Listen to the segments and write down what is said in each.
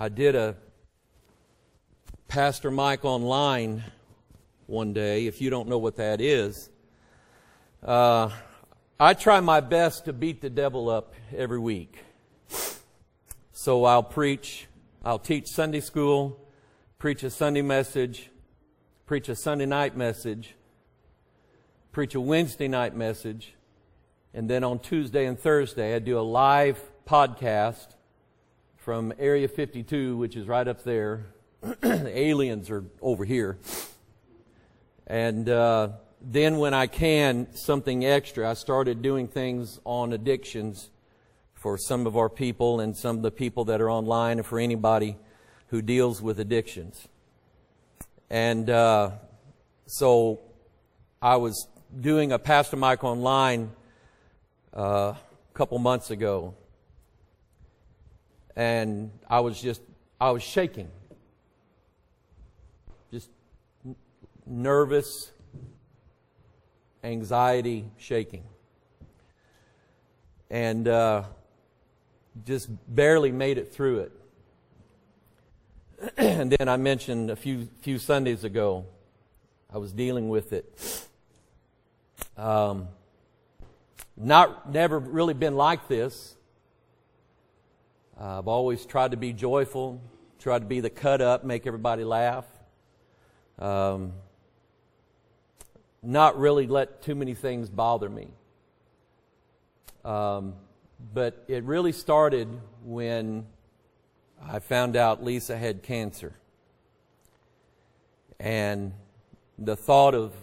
I did a Pastor Mike Online one day. If you don't know what that is, I try my best to beat the devil up every week. So I'll teach Sunday school, preach a Sunday message, preach a Sunday night message, preach a Wednesday night message, and then on Tuesday and Thursday I do a live podcast from Area 52, which is right up there. The aliens are over here. And then when I can, something extra, I started doing things on addictions for some of our people and some of the people that are online and for anybody who deals with addictions. And so I was doing a Pastor Mike Online a couple months ago. And I was shaking. Just nervous, anxiety, shaking. And just barely made it through it. And then I mentioned a few Sundays ago, I was dealing with it. Never really been like this. I've always tried to be joyful, tried to be the cut up, make everybody laugh. Not really let too many things bother me. But it really started when I found out Lisa had cancer. And the thought of,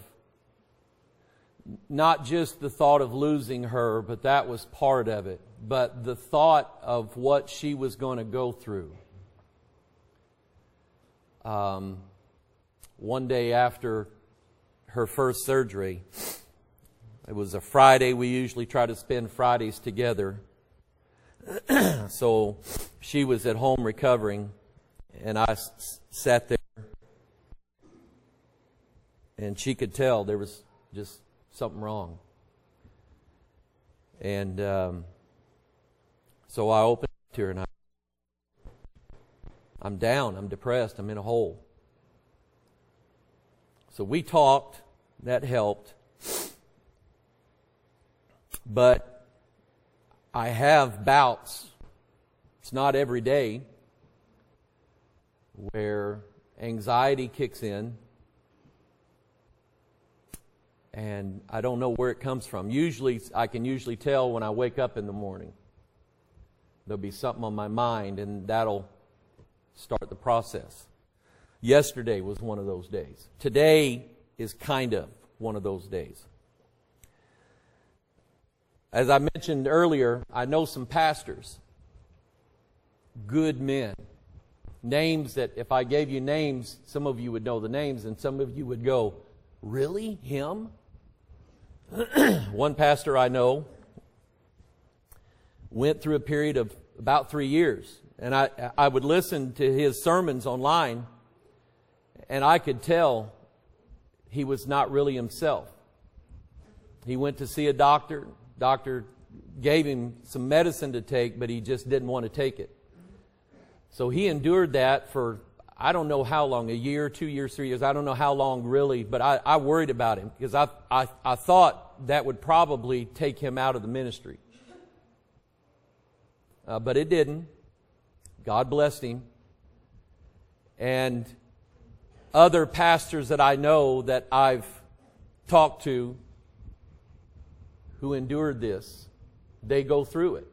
not just the thought of losing her, but that was part of it. But the thought of what she was going to go through. One day after her first surgery, it was a Friday. We usually try to spend Fridays together. So she was at home recovering, and I sat there, and she could tell there was just something wrong. And so I opened up to her, and I'm down, I'm depressed, I'm in a hole. So we talked, that helped. But I have bouts, it's not every day, where anxiety kicks in. And I don't know where it comes from. I can tell when I wake up in the morning. There'll be something on my mind, and that'll start the process. Yesterday was one of those days. Today is kind of one of those days. As I mentioned earlier, I know some pastors, good men, names that if I gave you names, some of you would know the names, and some of you would go, "Really? Him?" One pastor I know went through a period of about 3 years. And I would listen to his sermons online, and I could tell he was not really himself. He went to see a doctor. Doctor gave him some medicine to take, but he just didn't want to take it. So he endured that for I don't know how long, a year, 2 years, 3 years. I don't know how long really, but I worried about him because I thought that would probably take him out of the ministry. But it didn't. God blessed him. And other pastors that I know that I've talked to who endured this, they go through it.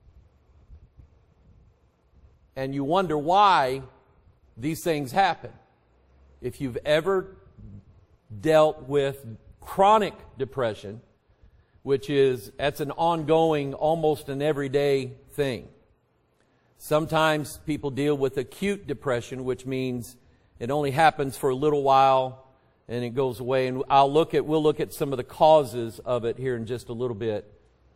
And you wonder why these things happen. If you've ever dealt with chronic depression, that's an ongoing, almost an everyday thing. Sometimes people deal with acute depression, which means it only happens for a little while and it goes away. And we'll look at some of the causes of it here in just a little bit.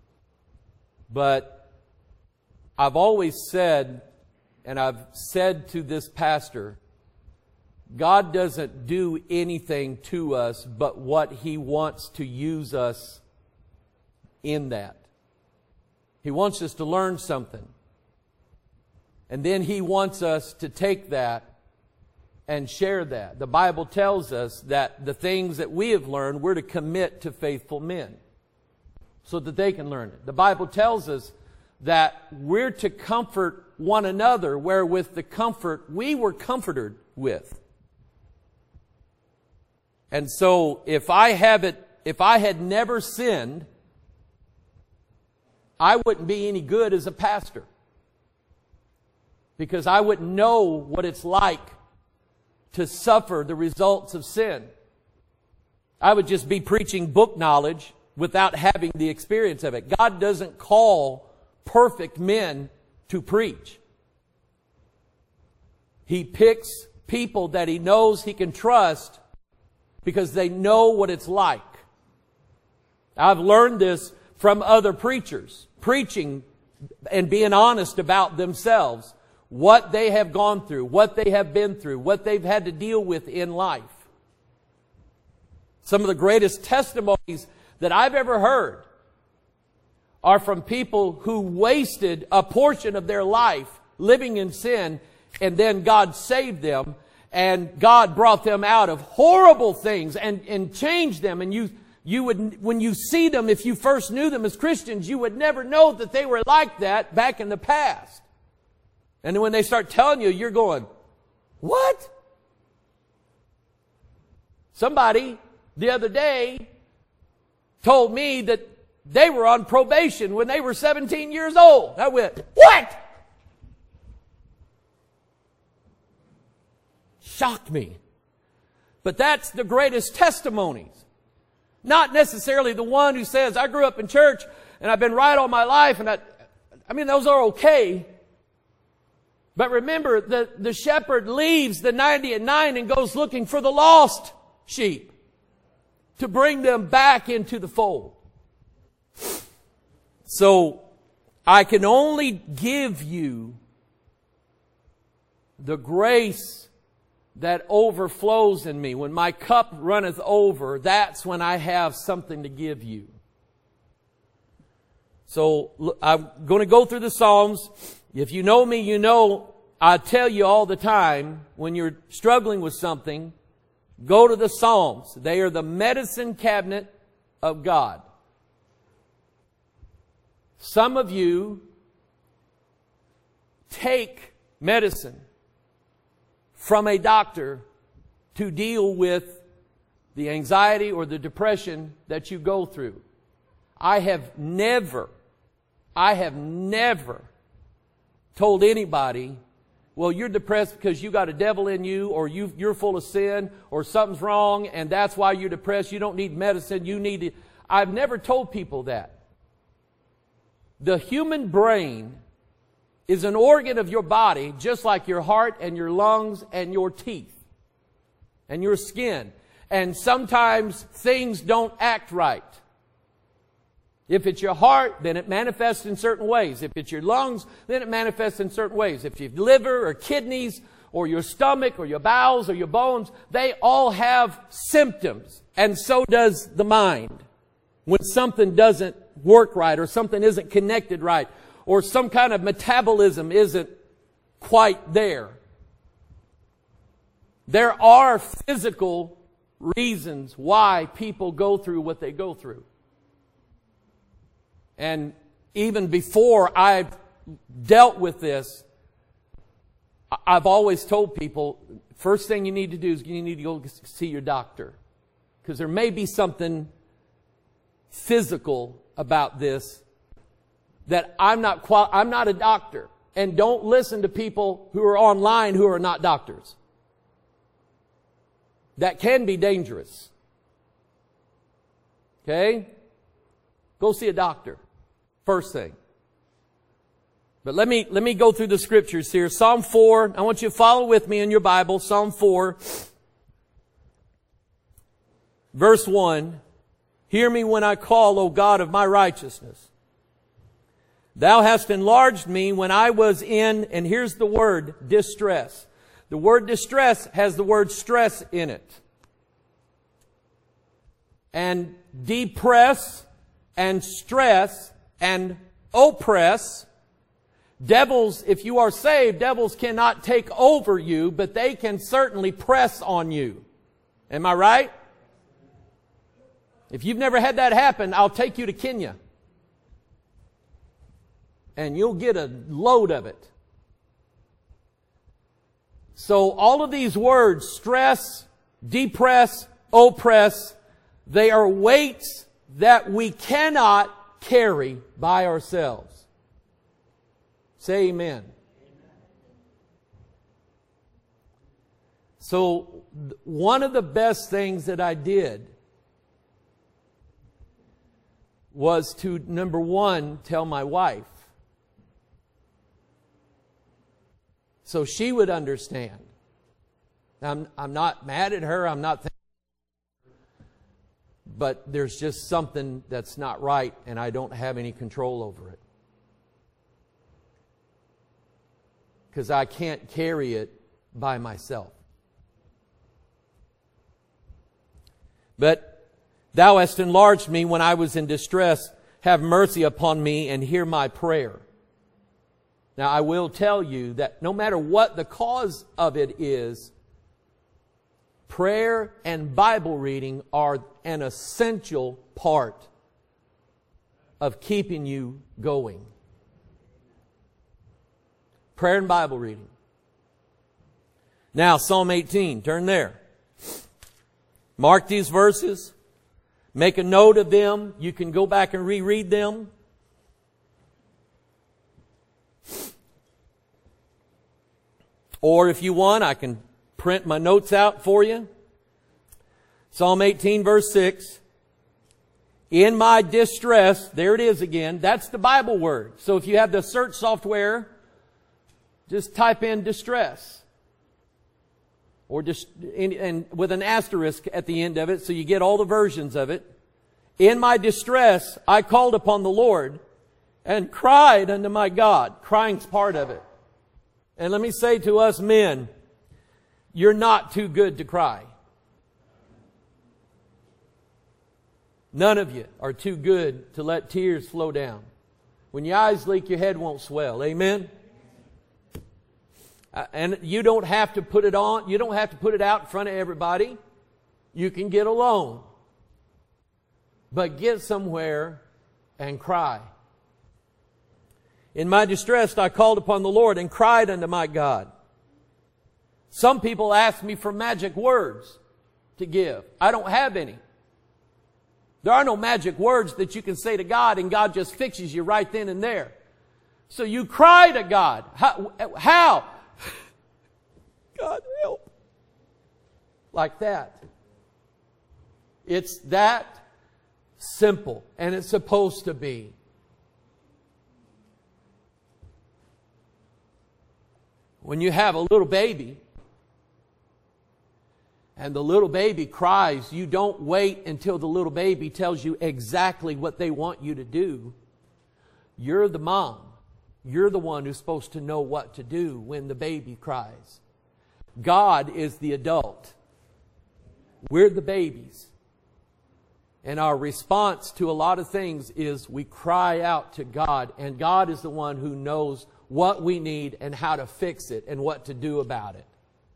But I've always said, and I've said to this pastor, God doesn't do anything to us but what He wants to use us in that. He wants us to learn something. And then He wants us to take that and share that. The Bible tells us that the things that we have learned, we're to commit to faithful men so that they can learn it. The Bible tells us that we're to comfort one another wherewith the comfort we were comforted with. And so if I had never sinned, I wouldn't be any good as a pastor. Because I wouldn't know what it's like to suffer the results of sin. I would just be preaching book knowledge without having the experience of it. God doesn't call perfect men to preach. He picks people that He knows He can trust because they know what it's like. I've learned this from other preachers, preaching and being honest about themselves, what they have gone through, what they have been through, what they've had to deal with in life. Some of the greatest testimonies that I've ever heard are from people who wasted a portion of their life living in sin, and then God saved them, and God brought them out of horrible things and changed them. And you would, when you see them, if you first knew them as Christians, you would never know that they were like that back in the past. And then when they start telling you, you're going, what? Somebody the other day told me that they were on probation when they were 17 years old. I went, what? Shocked me. But that's the greatest testimonies. Not necessarily the one who says, I grew up in church and I've been right all my life. And I mean, those are okay. But remember, the shepherd leaves the 99 and goes looking for the lost sheep to bring them back into the fold. So, I can only give you the grace that overflows in me. When my cup runneth over, that's when I have something to give you. So, I'm going to go through the Psalms. If you know me, you know I tell you all the time, when you're struggling with something, go to the Psalms. They are the medicine cabinet of God. Some of you take medicine from a doctor to deal with the anxiety or the depression that you go through. I have never told anybody, well, you're depressed because you got a devil in you, or you're full of sin, or something's wrong, and that's why you're depressed. You don't need medicine. You need to. I've never told people that. The human brain is an organ of your body, just like your heart and your lungs and your teeth and your skin. And sometimes things don't act right. If it's your heart, then it manifests in certain ways. If it's your lungs, then it manifests in certain ways. If your liver or kidneys or your stomach or your bowels or your bones, they all have symptoms. And so does the mind. When something doesn't work right, or something isn't connected right, or some kind of metabolism isn't quite there. There are physical reasons why people go through what they go through. And even before I've dealt with this, I've always told people, first thing you need to do is you need to go see your doctor. Because there may be something physical about this that I'm not a doctor. And don't listen to people who are online who are not doctors. That can be dangerous. Okay? Go see a doctor. First thing. But let me go through the scriptures here. Psalm 4. I want you to follow with me in your Bible. Psalm 4. Verse 1. Hear me when I call, O God of my righteousness. Thou hast enlarged me when I was in, and here's the word, distress. The word distress has the word stress in it. And depress and stress and oppress, Devils, if you are saved, devils cannot take over you, but they can certainly press on you. Am I right? If you've never had that happen, I'll take you to Kenya. And you'll get a load of it. So all of these words, stress, depress, oppress, they are weights that we cannot carry by ourselves. Say amen. So one of the best things that I did was to, number one, tell my wife. So she would understand. I'm not mad at her. I'm not thinking, but there's just something that's not right, and I don't have any control over it. Because I can't carry it by myself. But thou hast enlarged me when I was in distress. Have mercy upon me and hear my prayer. Now, I will tell you that no matter what the cause of it is, prayer and Bible reading are an essential part of keeping you going. Prayer and Bible reading. Now, Psalm 18, turn there. Mark these verses. Make a note of them. You can go back and reread them. Or if you want, I can print my notes out for you. Psalm 18, verse 6. In my distress, there it is again. That's the Bible word. So if you have the search software, just type in distress. Or just and with an asterisk at the end of it, so you get all the versions of it. In my distress, I called upon the Lord and cried unto my God. Crying's part of it. And let me say to us men, you're not too good to cry. None of you are too good to let tears flow down. When your eyes leak, your head won't swell. Amen? And you don't have to put it on. You don't have to put it out in front of everybody. You can get alone. But get somewhere and cry. In my distress, I called upon the Lord and cried unto my God. Some people ask me for magic words to give. I don't have any. There are no magic words that you can say to God and God just fixes you right then and there. So you cry to God. How? God help. Like that. It's that simple, and it's supposed to be. When you have a little baby, and the little baby cries, you don't wait until the little baby tells you exactly what they want you to do. You're the mom. You're the one who's supposed to know what to do when the baby cries. God is the adult. We're the babies. And our response to a lot of things is we cry out to God, and God is the one who knows what we need and how to fix it and what to do about it.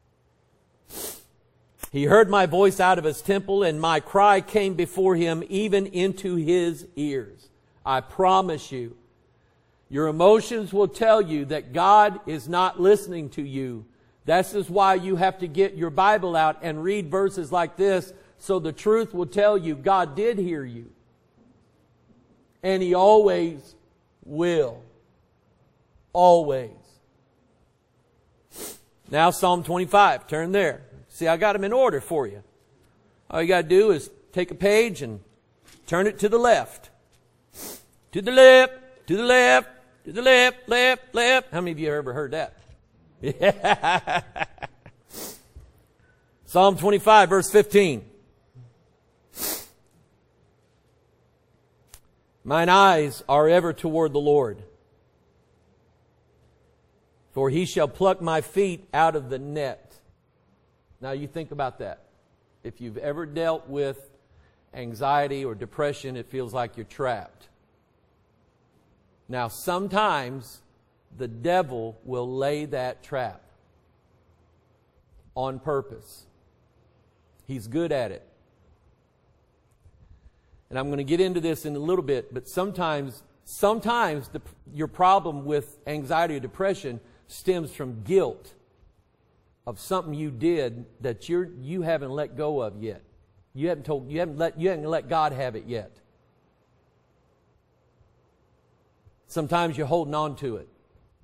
He heard my voice out of his temple, and my cry came before him even into his ears. I promise you, your emotions will tell you that God is not listening to you. This is why you have to get your Bible out and read verses like this, so the truth will tell you God did hear you. And He always will. Always. Now Psalm 25. Turn there. See, I got them in order for you. All you got to do is take a page and turn it to the left. To the left, to the left, to the left, left, left. How many of you have ever heard that? Yeah. Psalm 25, verse 15. Mine eyes are ever toward the Lord, for He shall pluck my feet out of the net. Now you think about that. If you've ever dealt with anxiety or depression, it feels like you're trapped. Now sometimes the devil will lay that trap on purpose. He's good at it. And I'm going to get into this in a little bit, but sometimes your problem with anxiety or depression stems from guilt of something you did that you haven't let go of yet. You haven't let God have it yet. Sometimes you're holding on to it.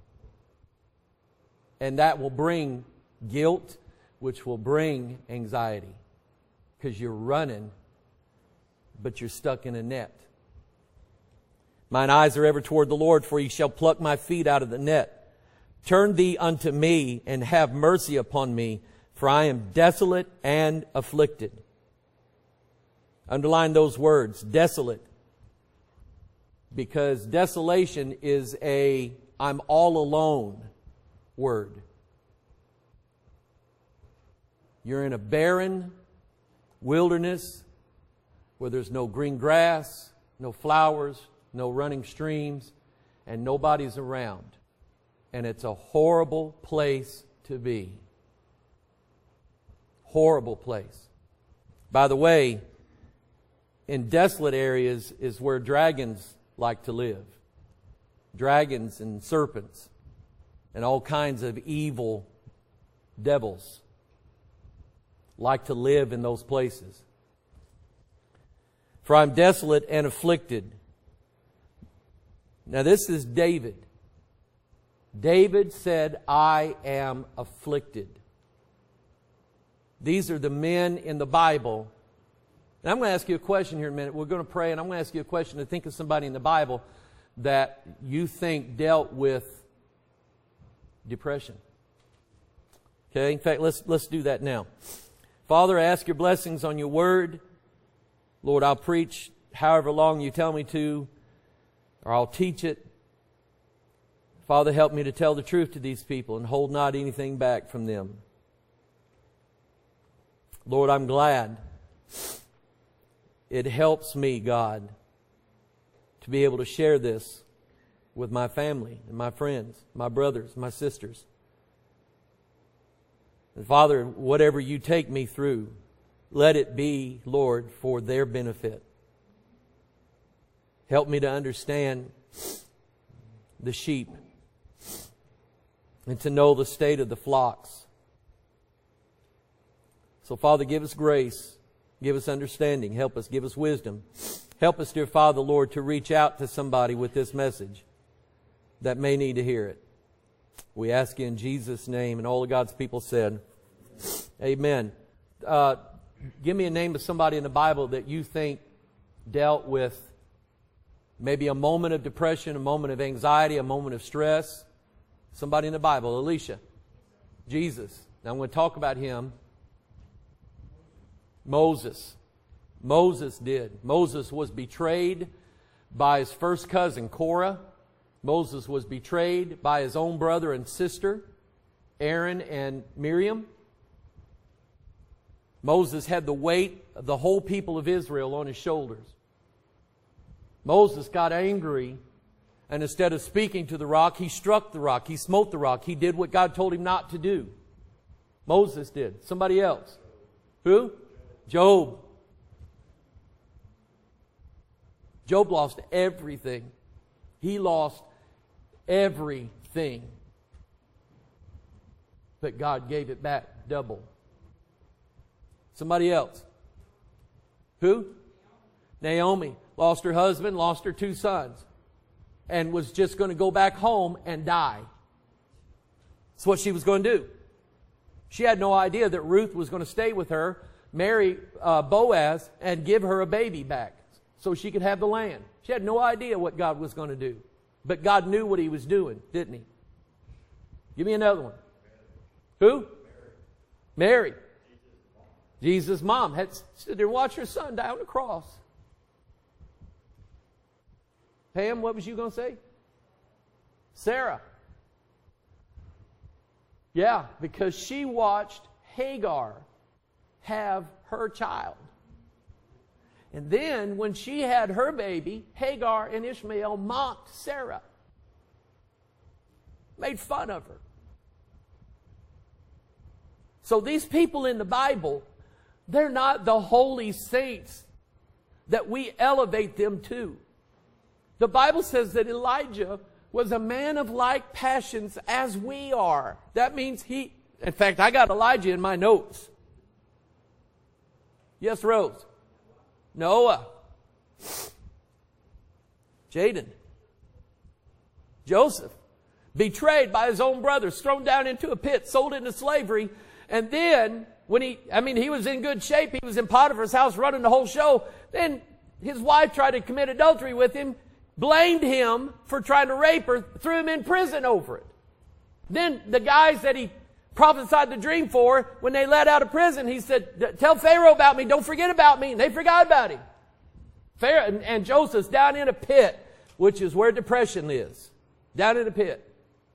And that will bring guilt, which will bring anxiety. Because you're running, but you're stuck in a net. Mine eyes are ever toward the Lord, for He shall pluck my feet out of the net. Turn thee unto me, and have mercy upon me, for I am desolate and afflicted. Underline those words, desolate. Because desolation is a I'm all alone word. You're in a barren wilderness where there's no green grass, no flowers, no running streams, and nobody's around. And it's a horrible place to be. Horrible place. By the way, in desolate areas is where dragons like to live. Dragons and serpents and all kinds of evil devils like to live in those places. For I'm desolate and afflicted. Now this is David. David said, I am afflicted. These are the men in the Bible. And I'm going to ask you a question here in a minute. We're going to pray, and I'm going to ask you a question to think of somebody in the Bible that you think dealt with depression. Okay? In fact, let's do that now. Father, I ask your blessings on your word. Lord, I'll preach however long you tell me to, or I'll teach it. Father, help me to tell the truth to these people and hold not anything back from them. Lord, I'm glad it helps me, God, to be able to share this with my family and my friends, my brothers, my sisters. And Father, whatever you take me through, let it be, Lord, for their benefit. Help me to understand the sheep and to know the state of the flocks. So, Father, give us grace. Give us understanding. Help us. Give us wisdom. Help us, dear Father, Lord, to reach out to somebody with this message that may need to hear it. We ask you in Jesus' name, and all of God's people said, amen. Give me a name of somebody in the Bible that you think dealt with maybe a moment of depression, a moment of anxiety, a moment of stress. Somebody in the Bible. Elisha. Jesus. Now I'm going to talk about him. Moses. Moses did. Moses was betrayed by his first cousin, Korah. Moses was betrayed by his own brother and sister, Aaron and Miriam. Moses had the weight of the whole people of Israel on his shoulders. Moses got angry, and instead of speaking to the rock, he struck the rock. He smote the rock. He did what God told him not to do. Moses did. Somebody else. Who? Job. Job lost everything. He lost everything. But God gave it back double. Somebody else. Who? Naomi. Lost her husband, lost her 2 sons, and was just going to go back home and die. That's what she was going to do. She had no idea that Ruth was going to stay with her, marry Boaz, and give her a baby back so she could have the land. She had no idea what God was going to do. But God knew what He was doing, didn't He? Give me another one. Who? Mary. Jesus' mom had stood there and watched her son die on the cross. Pam, what was you going to say? Sarah. Yeah, because she watched Hagar have her child. And then when she had her baby, Hagar and Ishmael mocked Sarah. made fun of her. So these people in the Bible, they're not the holy saints that we elevate them to. The Bible says that Elijah was a man of like passions as we are. That means in fact, I got Elijah in my notes. Yes, Rose. Noah. Jaden. Joseph. Betrayed by his own brothers, thrown down into a pit, sold into slavery. And then, he was in good shape. He was in Potiphar's house running the whole show. Then his wife tried to commit adultery with him, blamed him for trying to rape her, threw him in prison over it. Then the guys that he prophesied the dream for, when they let out of prison, he said, tell Pharaoh about me, don't forget about me. And they forgot about him. Pharaoh and Joseph's down in a pit, which is where depression is. Down in a pit.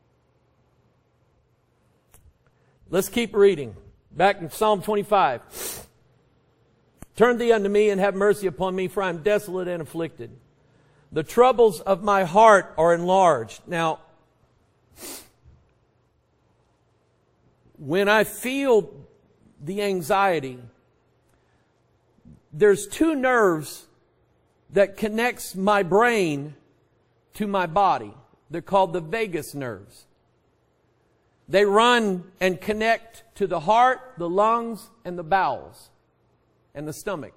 Let's keep reading. Back in Psalm 25. Turn thee unto me and have mercy upon me, for I am desolate and afflicted. The troubles of my heart are enlarged. Now, when I feel the anxiety, there's two nerves that connects my brain to my body. They're called the vagus nerves. They run and connect to the heart, the lungs, and the bowels, and the stomach.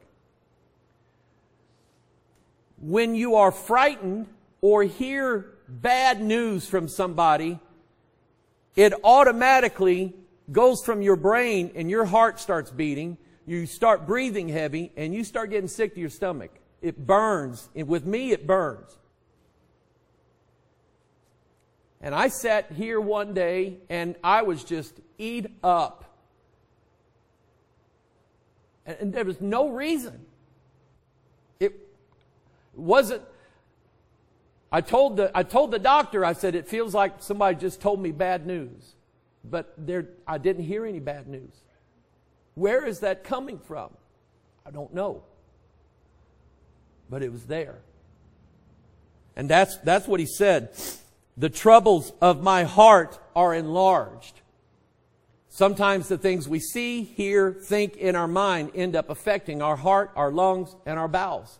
When you are frightened or hear bad news from somebody, it automatically goes from your brain and your heart starts beating. You start breathing heavy and you start getting sick to your stomach. It burns. And with me, it burns. And I sat here one day and I was just eat up. And there was no reason. It wasn't. I told the doctor, I said, it feels like somebody just told me bad news. But I didn't hear any bad news. Where is that coming from? I don't know. But it was there. And that's what he said. The troubles of my heart are enlarged. Sometimes the things we see, hear, think in our mind end up affecting our heart, our lungs, and our bowels.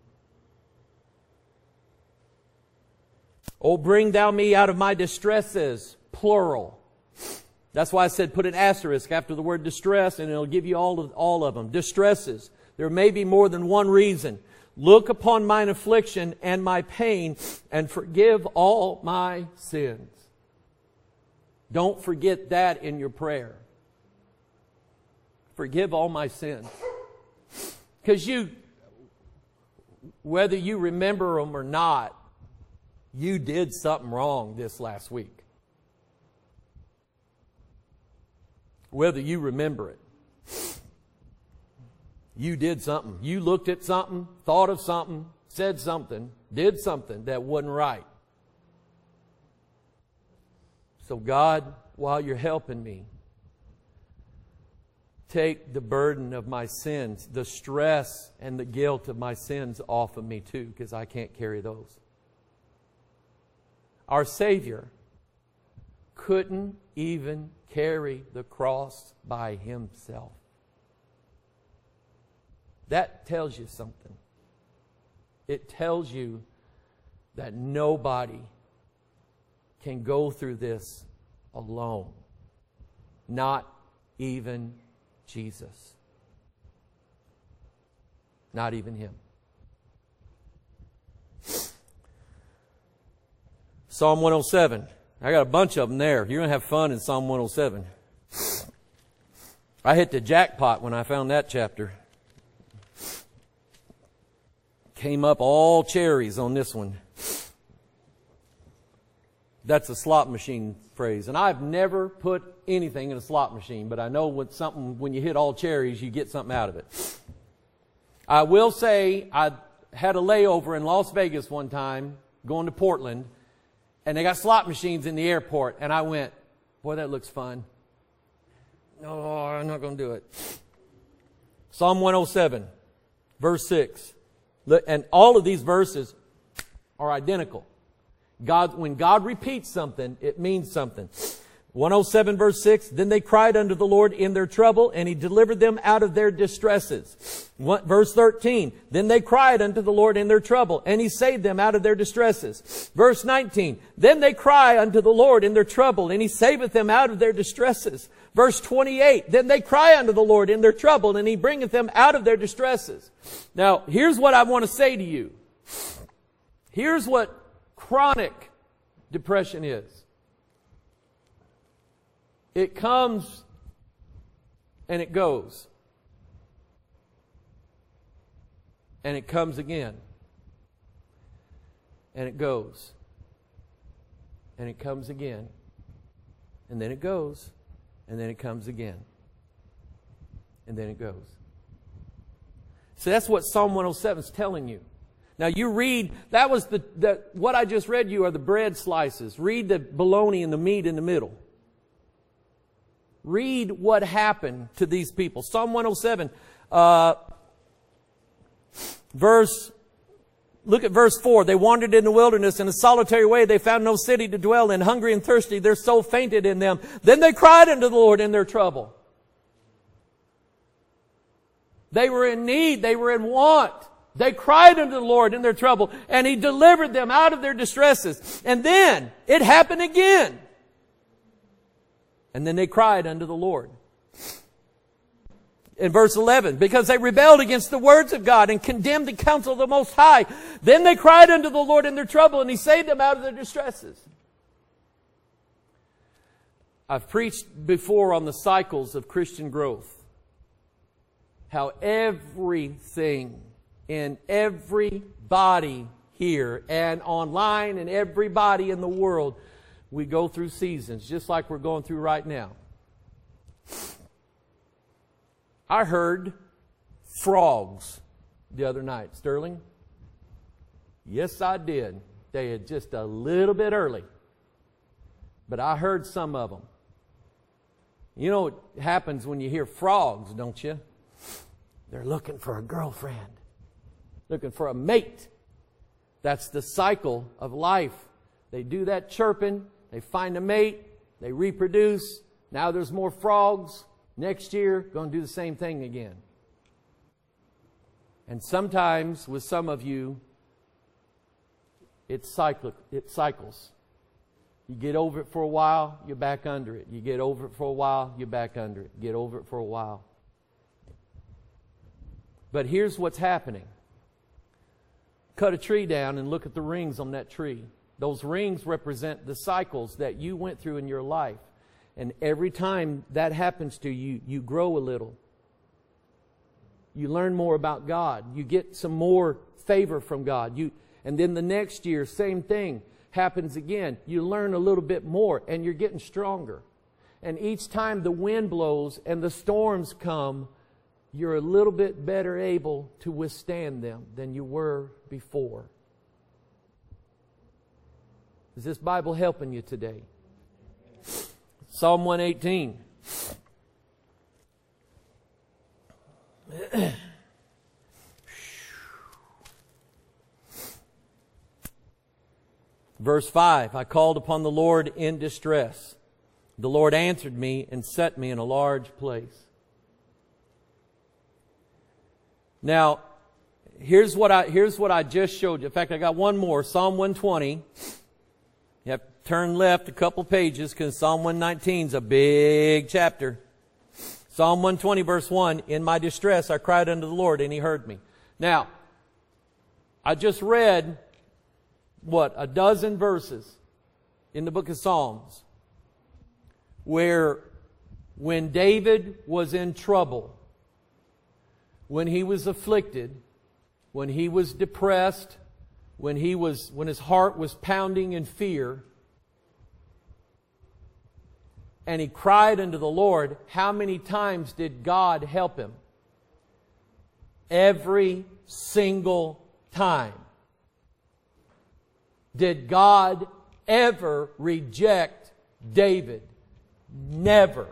Oh, bring thou me out of my distresses, plural. That's why I said put an asterisk after the word distress, and it'll give you all of them. Distresses. There may be more than one reason. Look upon mine affliction and my pain, and forgive all my sins. Don't forget that in your prayer. Forgive all my sins. Because whether you remember them or not, you did something wrong this last week. Whether you remember it. You did something. You looked at something, thought of something, said something, did something that wasn't right. So God, while you're helping me, take the burden of my sins, the stress and the guilt of my sins off of me too, because I can't carry those. Our Savior couldn't even carry the cross by himself. That tells you something. It tells you that nobody can go through this alone. Not even Jesus. Not even Him. Psalm 107. I got a bunch of them there. You're going to have fun in Psalm 107. I hit the jackpot when I found that chapter. Came up all cherries on this one. That's a slot machine phrase. And I've never put anything in a slot machine, but I know when you hit all cherries, you get something out of it. I will say I had a layover in Las Vegas one time, going to Portland, and they got slot machines in the airport, and I went, boy, that looks fun. No, I'm not going to do it. Psalm 107, verse 6. And all of these verses are identical. When God repeats something, it means something. 107 verse 6, then they cried unto the Lord in their trouble, and He delivered them out of their distresses. Verse 13, then they cried unto the Lord in their trouble, and He saved them out of their distresses. Verse 19, then they cry unto the Lord in their trouble, and He saveth them out of their distresses. Verse 28, then they cry unto the Lord in their trouble, and He bringeth them out of their distresses. Now, here's what I want to say to you. Here's what chronic depression is. It comes and it goes. And it comes again. And it goes. And it comes again. And then it goes. And then it comes again. And then it goes. So that's what Psalm 107 is telling you. Now you read, that was what I just read you are the bread slices. Read the bologna and the meat in the middle. Read what happened to these people. Psalm 107, look at verse 4. They wandered in the wilderness in a solitary way. They found no city to dwell in. Hungry and thirsty, their soul fainted in them. Then they cried unto the Lord in their trouble. They were in need. They were in want. They cried unto the Lord in their trouble, and He delivered them out of their distresses. And then it happened again. And then they cried unto the Lord. In verse 11, because they rebelled against the words of God and condemned the counsel of the Most High. Then they cried unto the Lord in their trouble, and He saved them out of their distresses. I've preached before on the cycles of Christian growth. How everything in everybody here and online and everybody in the world, we go through seasons, just like we're going through right now. I heard frogs the other night. Sterling? Yes, I did. They had just a little bit early. But I heard some of them. You know what happens when you hear frogs, don't you? They're looking for a girlfriend. Looking for a mate. That's the cycle of life. They do that chirping. They find a mate. They reproduce. Now there's more frogs. Next year, going to do the same thing again. And sometimes, with some of you, it cycles. You get over it for a while, you're back under it. You get over it for a while, you're back under it. Get over it for a while. But here's what's happening. Cut a tree down and look at the rings on that tree. Those rings represent the cycles that you went through in your life. And every time that happens to you, you grow a little. You learn more about God. You get some more favor from God. And then the next year, same thing happens again. You learn a little bit more and you're getting stronger. And each time the wind blows and the storms come, you're a little bit better able to withstand them than you were before. Is this Bible helping you today? Psalm 118. Verse 5, I called upon the Lord in distress. The Lord answered me and set me in a large place. Now, here's what I just showed you. In fact, I got one more. Psalm 120. You have to turn left a couple pages because Psalm 119 is a big chapter. Psalm 120 verse 1, in my distress I cried unto the Lord and He heard me. Now, I just read, a dozen verses in the book of Psalms where when David was in trouble, when he was afflicted, when he was depressed, when his heart was pounding in fear, and he cried unto the Lord, how many times did God help him? Every single time. Did God ever reject David? Never.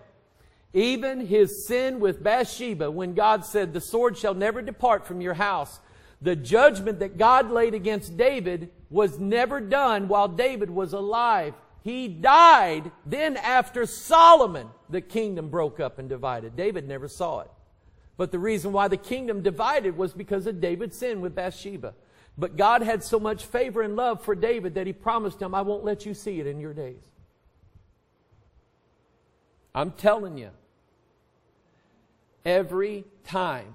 Even his sin with Bathsheba, when God said, the sword shall never depart from your house, The judgment that God laid against David was never done while David was alive. He died. Then after Solomon, the kingdom broke up and divided. David never saw it. But the reason why the kingdom divided was because of David's sin with Bathsheba. But God had so much favor and love for David that He promised him, I won't let you see it in your days. I'm telling you, every time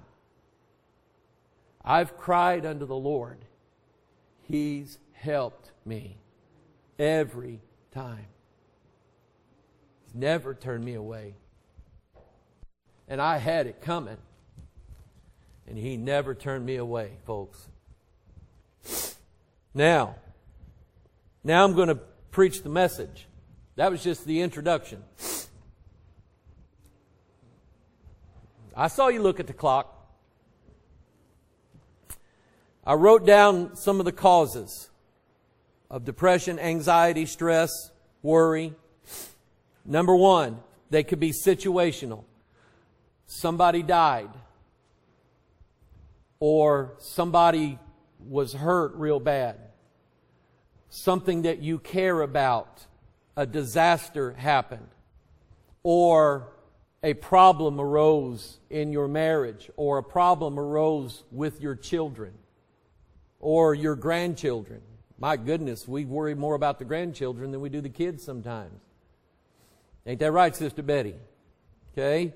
I've cried unto the Lord, He's helped me. Every time. He's never turned me away. And I had it coming. And He never turned me away, folks. Now I'm going to preach the message. That was just the introduction. I saw you look at the clock. I wrote down some of the causes of depression, anxiety, stress, worry. Number one, they could be situational. Somebody died. Or somebody was hurt real bad. Something that you care about. A disaster happened. Or a problem arose in your marriage, or a problem arose with your children, or your grandchildren. My goodness, we worry more about the grandchildren than we do the kids sometimes. Ain't that right, Sister Betty? Okay?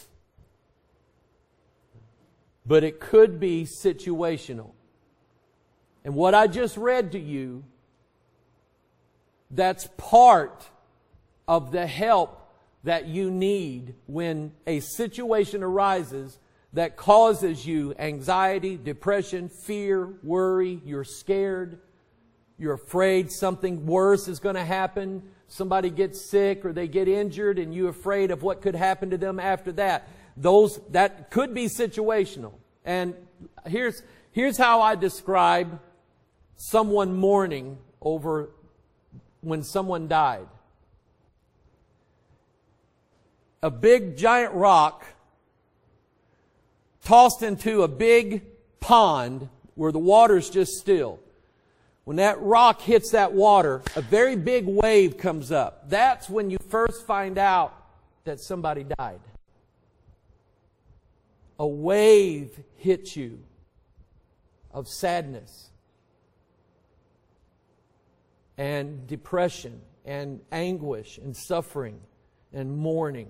But it could be situational. And what I just read to you, that's part of the help that you need when a situation arises that causes you anxiety, depression, fear, worry, you're scared, you're afraid something worse is going to happen, somebody gets sick or they get injured and you're afraid of what could happen to them after that. That could be situational. And here's how I describe someone mourning over when someone died. A big giant rock tossed into a big pond where the water's just still. When that rock hits that water, a very big wave comes up. That's when you first find out that somebody died. A wave hits you of sadness and depression and anguish and suffering and mourning.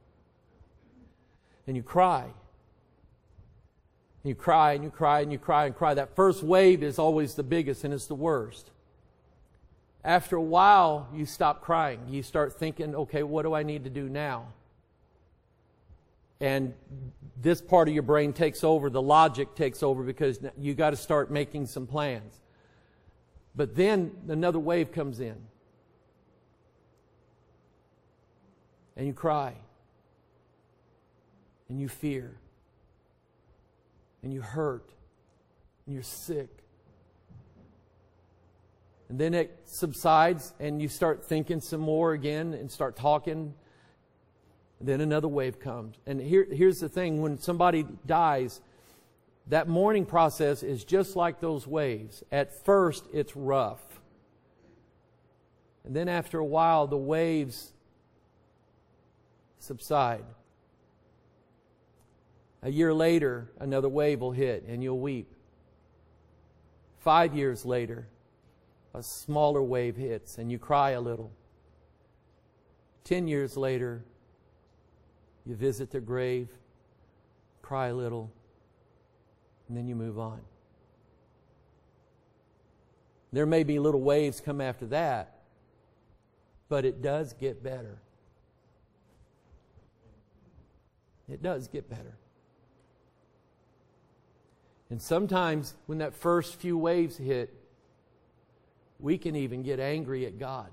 And you cry. And you cry and you cry and you cry and cry. That first wave is always the biggest and it's the worst. After a while, you stop crying. You start thinking, okay, what do I need to do now? And this part of your brain takes over, the logic takes over because you got to start making some plans. But then another wave comes in. And you cry. And you fear. And you hurt. And you're sick. And then it subsides and you start thinking some more again and start talking. And then another wave comes. And here's the thing. When somebody dies, that mourning process is just like those waves. At first, it's rough. And then after a while, the waves subside. A year later, another wave will hit and you'll weep. 5 years later, a smaller wave hits and you cry a little. 10 years later, you visit their grave, cry a little, and then you move on. There may be little waves come after that, but it does get better. It does get better. And sometimes when that first few waves hit, we can even get angry at God.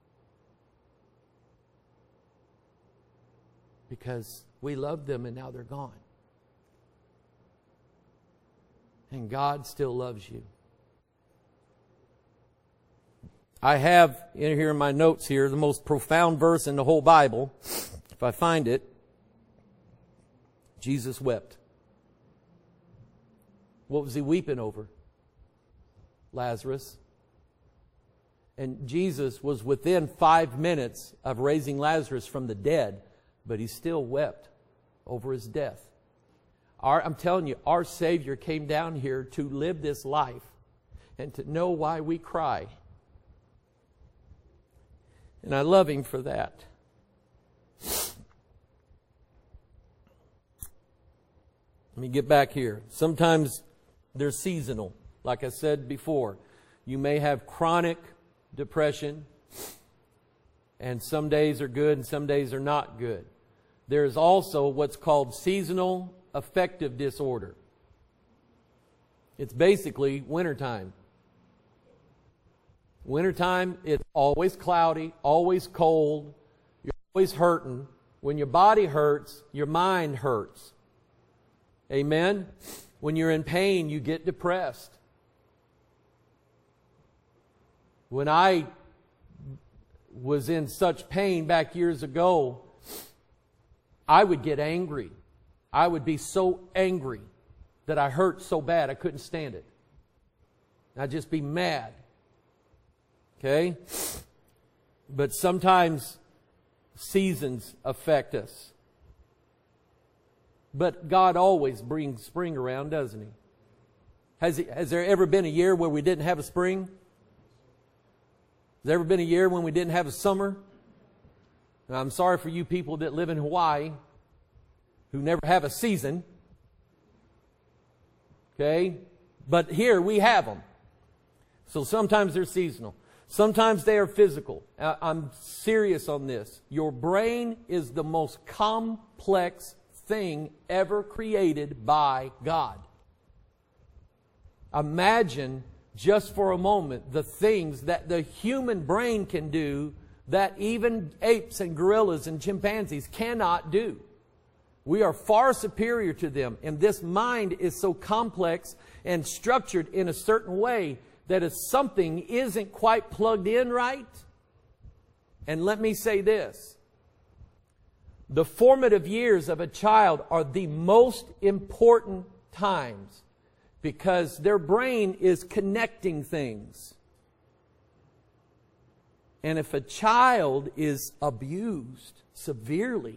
Because we loved them and now they're gone. And God still loves you. I have in here in my notes here the most profound verse in the whole Bible. If I find it, Jesus wept. What was he weeping over? Lazarus. And Jesus was within 5 minutes of raising Lazarus from the dead, but he still wept over his death. I'm telling you, our Savior came down here to live this life and to know why we cry. And I love Him for that. Let me get back here. Sometimes they're seasonal. Like I said before, you may have chronic depression, and some days are good and some days are not good. There is also what's called seasonal affective disorder. It's basically wintertime. Wintertime, it's always cloudy, always cold, you're always hurting. When your body hurts, your mind hurts. Amen? When you're in pain, you get depressed. When I was in such pain back years ago, I would get angry. I would be so angry that I hurt so bad I couldn't stand it. I'd just be mad. Okay? But sometimes seasons affect us. But God always brings spring around, doesn't He? Has there ever been a year where we didn't have a spring? Has there ever been a year when we didn't have a summer? Now, I'm sorry for you people that live in Hawaii who never have a season. Okay? But here we have them. So sometimes they're seasonal. Sometimes they are physical. I'm serious on this. Your brain is the most complex thing ever created by God. Imagine just for a moment the things that the human brain can do that even apes and gorillas and chimpanzees cannot do. We are far superior to them, and this mind is so complex and structured in a certain way that if something isn't quite plugged in right, and let me say this, the formative years of a child are the most important times because their brain is connecting things. And if a child is abused severely,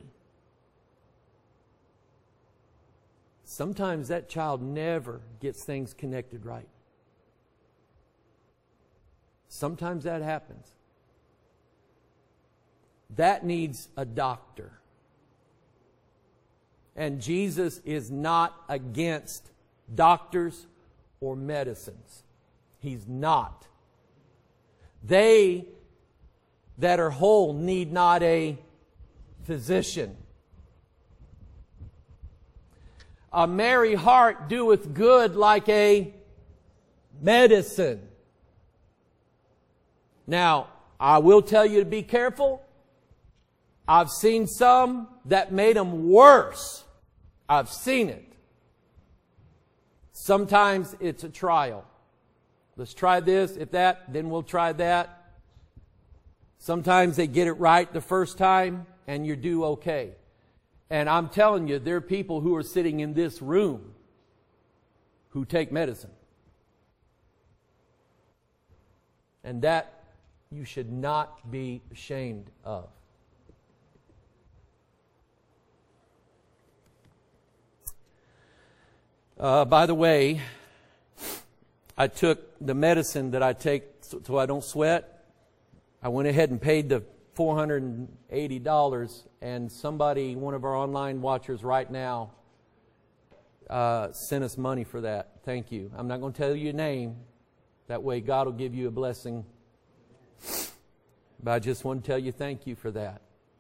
sometimes that child never gets things connected right. Sometimes that happens. That needs a doctor. And Jesus is not against doctors or medicines. He's not. They that are whole need not a physician. A merry heart doeth good like a medicine. Now, I will tell you to be careful. I've seen some that made them worse. I've seen it. Sometimes it's a trial. Let's try this, if that, then we'll try that. Sometimes they get it right the first time and you do okay. And I'm telling you, there are people who are sitting in this room who take medicine. And that you should not be ashamed of. By the way, I took the medicine that I take so I don't sweat. I went ahead and paid the $480, and somebody, one of our online watchers right now, sent us money for that. Thank you. I'm not going to tell you your name. That way God will give you a blessing. But I just want to tell you thank you for that.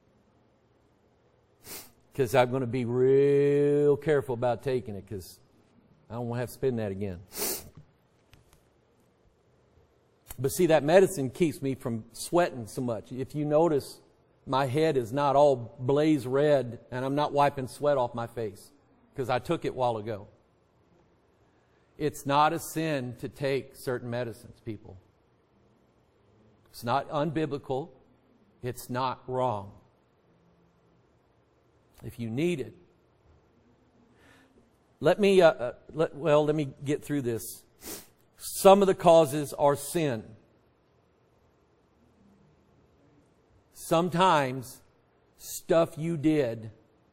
Because I'm going to be real careful about taking it, because I don't want to have to spend that again. But see, that medicine keeps me from sweating so much. If you notice, my head is not all blaze red, and I'm not wiping sweat off my face because I took it a while ago. It's not a sin to take certain medicines, people. It's not unbiblical. It's not wrong. If you need it. let me get through this. Some of the causes are sin. Sometimes stuff you did,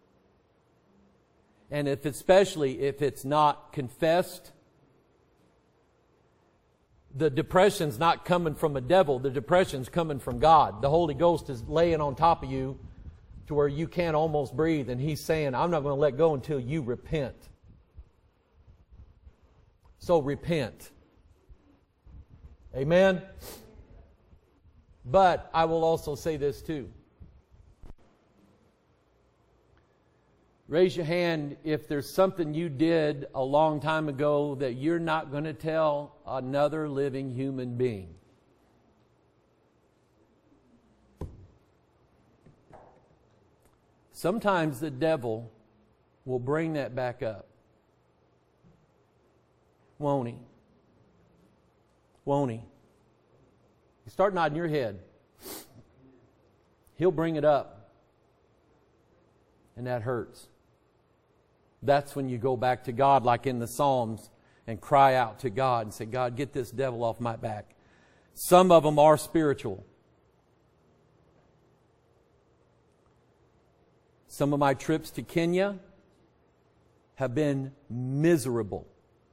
and especially if it's not confessed, the depression's not coming from a devil. The depression's coming from God. The Holy Ghost is laying on top of you to where you can't almost breathe. And He's saying, I'm not going to let go until you repent. So repent. Amen? But I will also say this too. Raise your hand if there's something you did a long time ago that you're not going to tell another living human being. Sometimes the devil will bring that back up. Won't he? Won't he? You start nodding your head. He'll bring it up. And that hurts. That's when you go back to God, like in the Psalms, and cry out to God and say, God, get this devil off my back. Some of them are spiritual. Some of my trips to Kenya have been miserable.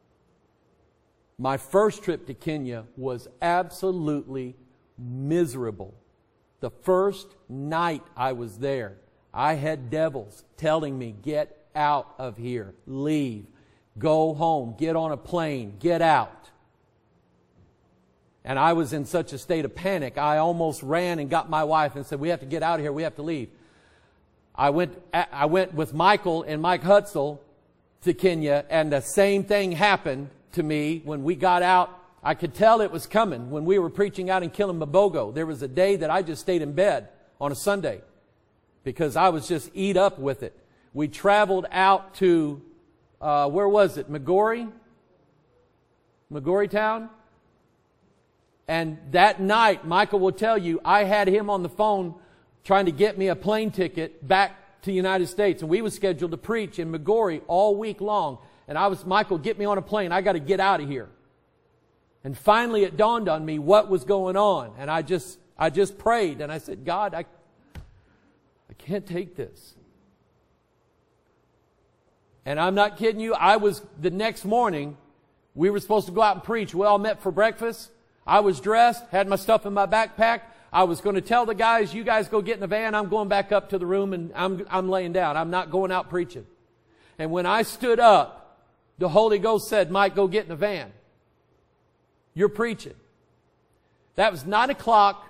My first trip to Kenya was absolutely miserable. The first night I was there, I had devils telling me, get out of here, leave, go home, get on a plane, get out. And I was in such a state of panic, I almost ran and got my wife and said, we have to get out of here, we have to leave. I went with Michael and Mike Hutzel to Kenya, and the same thing happened to me when we got out. I could tell it was coming when we were preaching out in Kilimambogo. There was a day that I just stayed in bed on a Sunday because I was just eat up with it. We traveled out to, where was it? Migori Town? And that night, Michael will tell you, I had him on the phone trying to get me a plane ticket back to the United States. And we were scheduled to preach in Migori all week long. And Michael, get me on a plane. I got to get out of here. And finally it dawned on me what was going on. And I just prayed and I said, God, I can't take this. And I'm not kidding you. The next morning, we were supposed to go out and preach. We all met for breakfast. I was dressed, had my stuff in my backpack. I was going to tell the guys, you guys go get in the van. I'm going back up to the room and I'm laying down. I'm not going out preaching. And when I stood up, the Holy Ghost said, Mike, go get in the van. You're preaching. That was 9 o'clock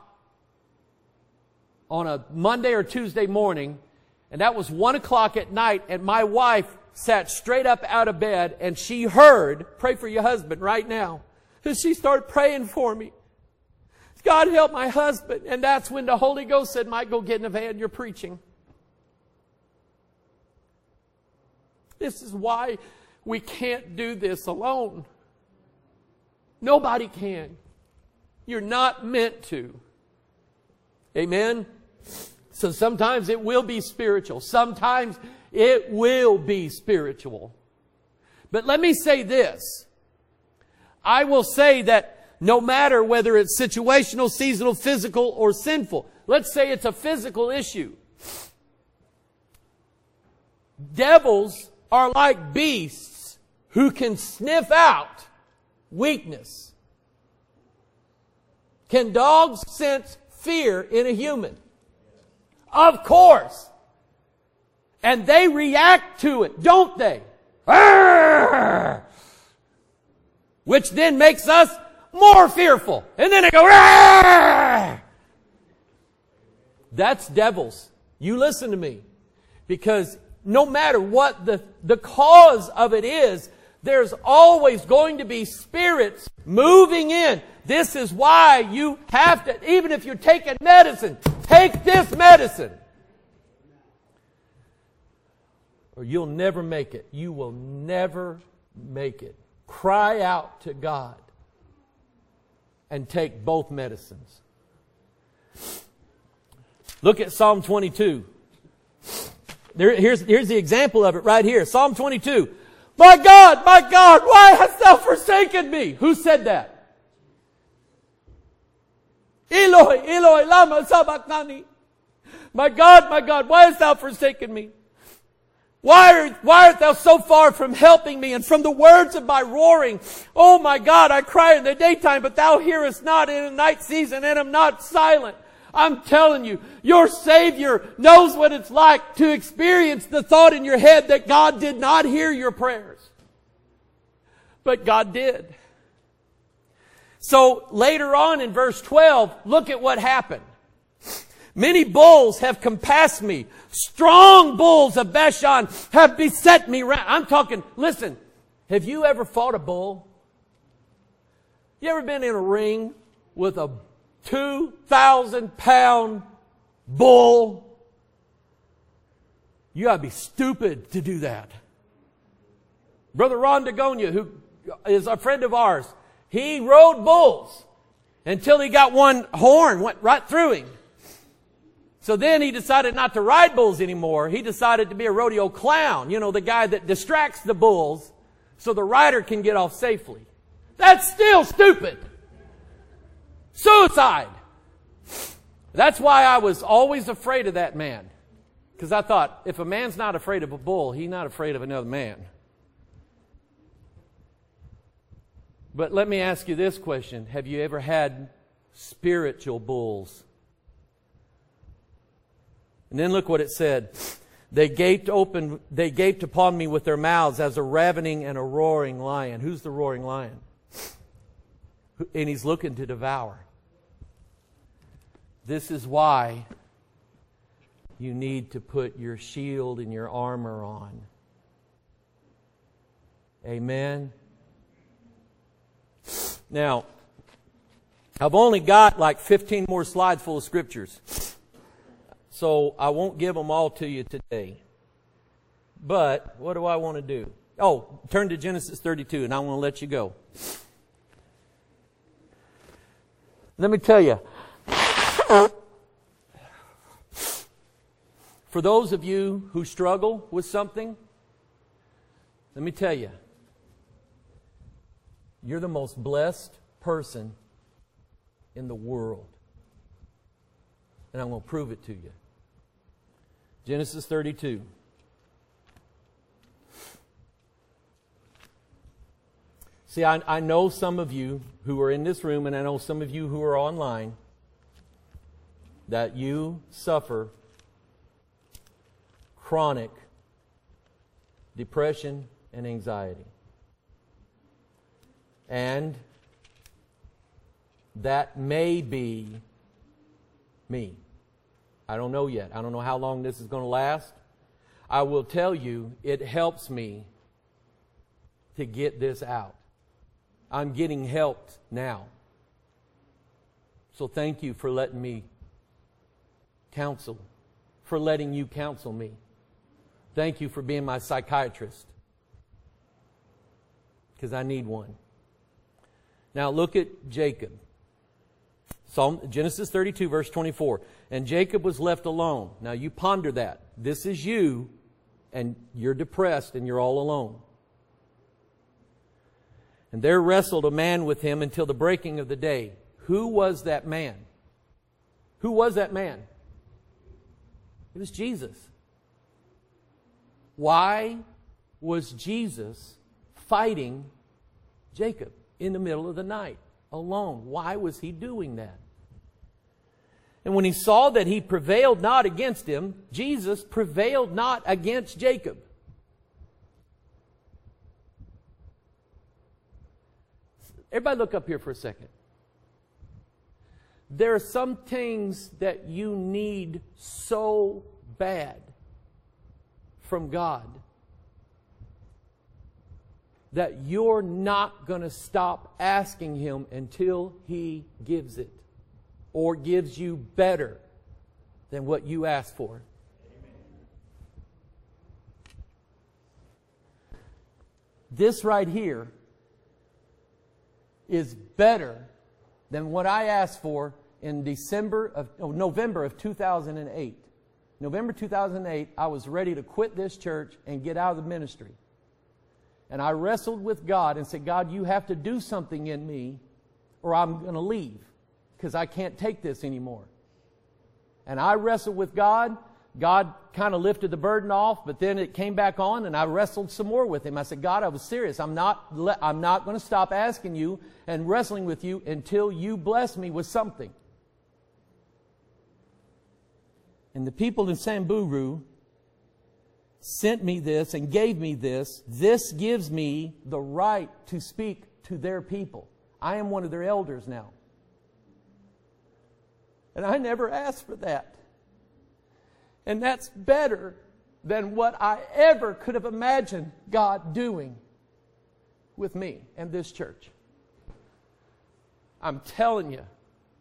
on a Monday or Tuesday morning. And that was 1 o'clock at night. And my wife sat straight up out of bed and she heard, pray for your husband right now. And she started praying for me. God help my husband. And that's when the Holy Ghost said, Mike, go get in the van. You're preaching. This is why we can't do this alone. Nobody can. You're not meant to. Amen? So sometimes it will be spiritual. Sometimes it will be spiritual. But let me say this. I will say that no matter whether it's situational, seasonal, physical, or sinful. Let's say it's a physical issue. Devils are like beasts who can sniff out weakness. Can dogs sense fear in a human? Of course. And they react to it, don't they? Arrgh! Which then makes us more fearful. And then they go, Arrgh! That's devils. You listen to me. Because no matter what the cause of it is, there's always going to be spirits moving in. This is why you have to, even if you're taking medicine, take this medicine. Or you'll never make it. You will never make it. Cry out to God and take both medicines. Look at Psalm 22. Here's the example of it right here. Psalm 22. my God, why hast thou forsaken me? Who said that? Eloi, Eloi, lama sabachthani. My God, why hast thou forsaken me? Why art thou so far from helping me and from the words of my roaring? Oh my God, I cry in the daytime, but thou hearest not, in the night season, and am not silent. I'm telling you, your Savior knows what it's like to experience the thought in your head that God did not hear your prayers. But God did. So later on in verse 12, look at what happened. Many bulls have compassed me. Strong bulls of Bashan have beset me round. I'm talking, listen, have you ever fought a bull? You ever been in a ring with a 2,000-pound bull? You gotta be stupid to do that. Brother Ron Dagonia, who is a friend of ours, he rode bulls until he got one horn, went right through him. So then he decided not to ride bulls anymore. He decided to be a rodeo clown. You know, the guy that distracts the bulls so the rider can get off safely. That's still stupid. Suicide. That's why I was always afraid of that man. Because I thought, if a man's not afraid of a bull, he's not afraid of another man. But let me ask you this question. Have you ever had spiritual bulls? And then look what it said. They gaped upon me with their mouths as a ravening and a roaring lion. Who's the roaring lion? And he's looking to devour. This is why you need to put your shield and your armor on. Amen. Now, I've only got like 15 more slides full of scriptures. So I won't give them all to you today. But what do I want to do? Oh, turn to Genesis 32 and I want to let you go. Let me tell you. For those of you who struggle with something, let me tell you. You're the most blessed person in the world. And I'm going to prove it to you. Genesis 32. See, I know some of you who are in this room, and I know some of you who are online, that you suffer chronic depression and anxiety. And that may be me. I don't know yet. I don't know how long this is going to last. I will tell you, it helps me to get this out. I'm getting helped now. So thank you for letting me counsel, for letting you counsel me. Thank you for being my psychiatrist, because I need one. Now look at Jacob. Genesis 32, verse 24. And Jacob was left alone. Now you ponder that. This is you, and you're depressed, and you're all alone. And there wrestled a man with him until the breaking of the day. Who was that man? Who was that man? It was Jesus. Why was Jesus fighting Jacob in the middle of the night, alone? Why was he doing that? And when he saw that he prevailed not against him, Jesus prevailed not against Jacob. Everybody look up here for a second. There are some things that you need so bad from God that you're not going to stop asking Him until He gives it, or gives you better than what you asked for. This right here is better than what I asked for in November of 2008. November 2008, I was ready to quit this church and get out of the ministry. And I wrestled with God and said, God, you have to do something in me or I'm going to leave because I can't take this anymore. And I wrestled with God. God kind of lifted the burden off, but then it came back on and I wrestled some more with Him. I said, God, I was serious. I'm not going to stop asking you and wrestling with you until you bless me with something. And the people in Samburu sent me this and gave me this. This gives me the right to speak to their people. I am one of their elders now. And I never asked for that. And that's better than what I ever could have imagined God doing with me and this church. I'm telling you,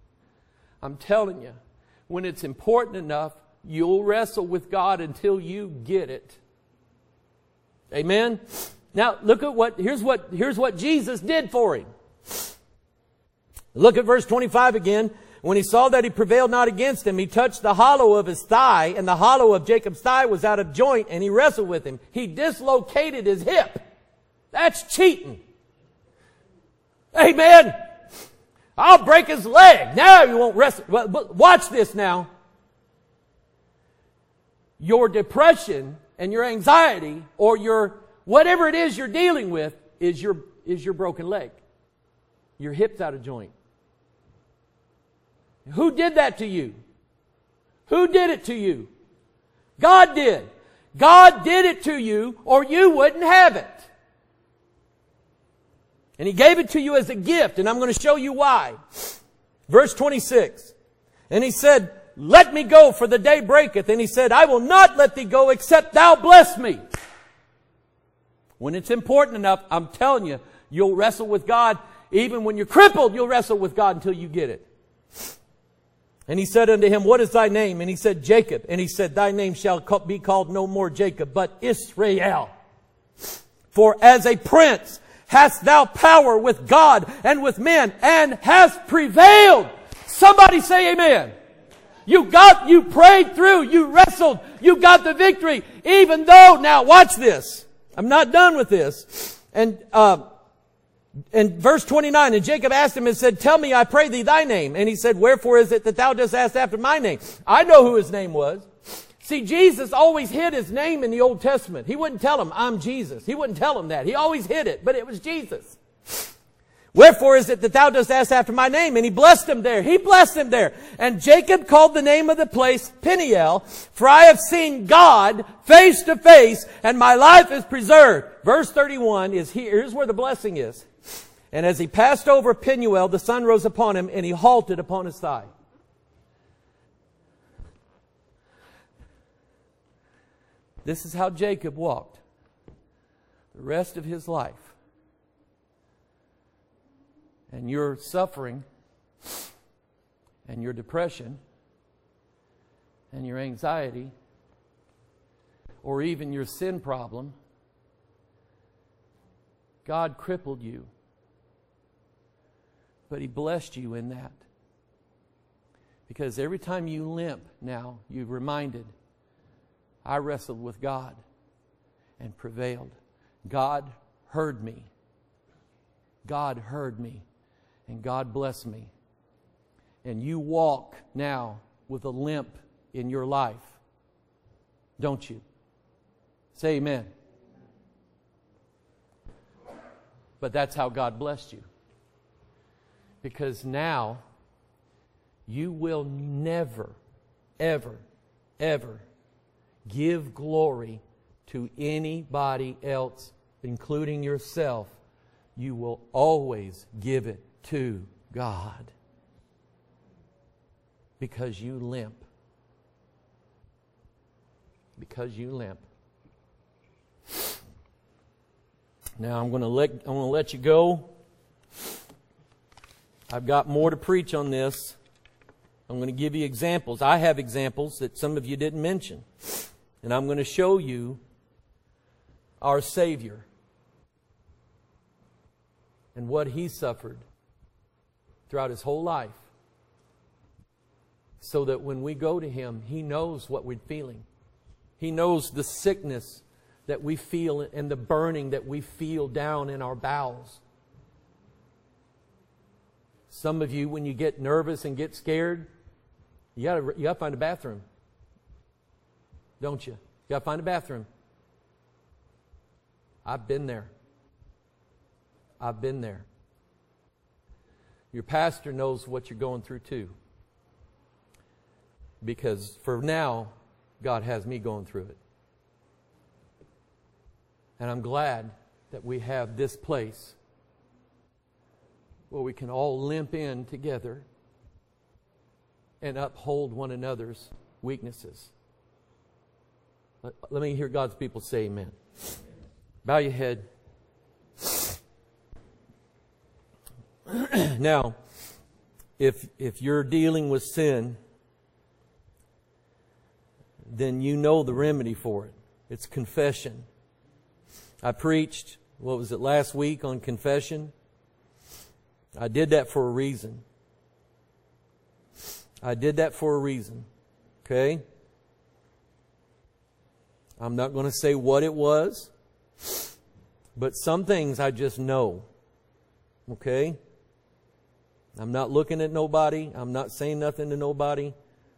when it's important enough, you'll wrestle with God until you get it. Amen? Now, look at here's what Jesus did for him. Look at verse 25 again. When he saw that he prevailed not against him, he touched the hollow of his thigh, and the hollow of Jacob's thigh was out of joint, and he wrestled with him. He dislocated his hip. That's cheating. Amen. I'll break his leg. Now you won't wrestle. But watch this now. Your depression and your anxiety or your whatever it is you're dealing with is your broken leg. Your hip's out of joint. Who did that to you? Who did it to you? God did. God did it to you or you wouldn't have it. And He gave it to you as a gift, and I'm going to show you why. Verse 26. And He said, let me go, for the day breaketh. And He said, I will not let thee go except thou bless me. When it's important enough, I'm telling you, you'll wrestle with God. Even when you're crippled, you'll wrestle with God until you get it. And He said unto him, what is thy name? And he said, Jacob. And He said, thy name shall be called no more Jacob, but Israel. For as a prince hast thou power with God and with men, and hast prevailed. Somebody say amen. You prayed through, you wrestled, you got the victory. Even though, now watch this. I'm not done with this. And verse 29, and Jacob asked him and said, tell me, I pray thee, thy name. And he said, wherefore is it that thou dost ask after my name? I know who his name was. See, Jesus always hid His name in the Old Testament. He wouldn't tell him, I'm Jesus. He wouldn't tell him that. He always hid it, but it was Jesus. Wherefore is it that thou dost ask after my name? And he blessed him there. He blessed him there. And Jacob called the name of the place Peniel, for I have seen God face to face, and my life is preserved. Verse 31 is here. Here's where the blessing is. And as he passed over Peniel, the sun rose upon him, and he halted upon his thigh. This is how Jacob walked the rest of his life. And your suffering and your depression and your anxiety or even your sin problem, God crippled you. But He blessed you in that. Because every time you limp now, you're reminded, I wrestled with God and prevailed. God heard me. God heard me. And God blessed me. And you walk now with a limp in your life. Don't you? Say amen. But that's how God blessed you. Because now you will never, ever, ever give glory to anybody else, including yourself. You will always give it to God. Because you limp. Because you limp. Now I'm going to let you go. I've got more to preach on this. I'm going to give you examples. I have examples that some of you didn't mention. And I'm going to show you our Savior and what He suffered throughout His whole life. So that when we go to Him, He knows what we're feeling. He knows the sickness that we feel and the burning that we feel down in our bowels. Some of you, when you get nervous and get scared, you gotta find a bathroom. Don't you? You gotta find a bathroom. I've been there. I've been there. Your pastor knows what you're going through too. Because for now, God has me going through it. And I'm glad that we have this place where we can all limp in together and uphold one another's weaknesses. Let me hear God's people say amen. Bow your head. Now, if you're dealing with sin, then you know the remedy for it. It's confession. I preached, last week on confession? I did that for a reason. I did that for a reason. Okay? I'm not going to say what it was, but some things I just know. Okay? I'm not looking at nobody. I'm not saying nothing to nobody.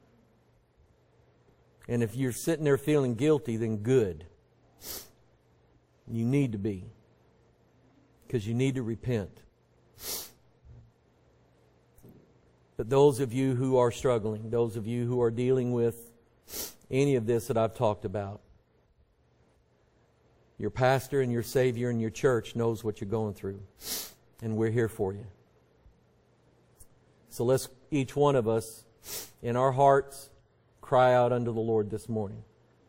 And if you're sitting there feeling guilty, then good. You need to be. Because you need to repent. But those of you who are struggling, those of you who are dealing with any of this that I've talked about, your pastor and your Savior and your church knows what you're going through. And we're here for you. So let's, each one of us, in our hearts, cry out unto the Lord this morning.